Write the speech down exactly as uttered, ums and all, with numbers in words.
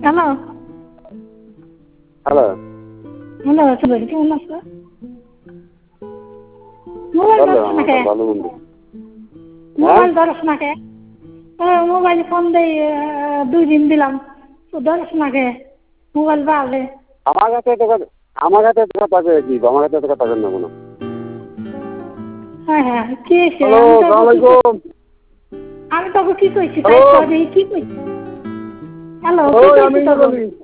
Hello hello hello Subir কেমন আছো? Mobile ভালো ধরছ না আমার কে? ভালো মন্দ হ্যাঁ মোবাইল ধরছ না কে? মোবাইল ফোন দেই দুই দিন দিলাম তো ধরছ না কে? মোবাইল বাজে আমার কাছে তো কথা আমার কাছে তো কথা কয়ে দিব আমার কাছে তো কথা কেন কোনো হ্যাঁ হ্যাঁ কি হয়েছে হ্যালো আমি তো সালাম কি আলাইকুম আমি তোকে কি কইছি তাই হ্যালো কি কইছি হ্যালো কি ওই কইছি আমি তোকে বলি